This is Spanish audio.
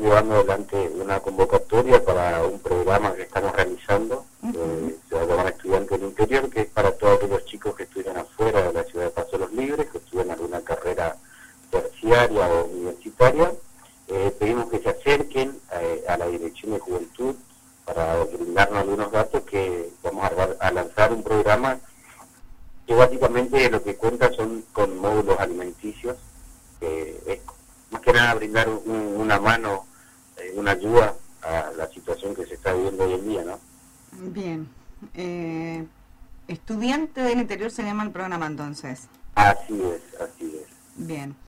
llevando adelante una convocatoria para un programa que estamos realizando, se va a llamar Estudiante del Interior, que es para todos aquellos chicos que estudian afuera de la ciudad de Paso de los Libres, que estudian alguna carrera terciaria o universitaria. Pedimos que se acerquen a la Dirección de Juventud para brindarnos algunos datos, que vamos a lanzar un programa que básicamente lo que cuenta son con módulos alimenticios, es más que nada brindar una mano, una ayuda a la situación que se está viviendo hoy en día, ¿no? Bien. Estudiante del Interior se llama el programa entonces. Así es, así es. Bien.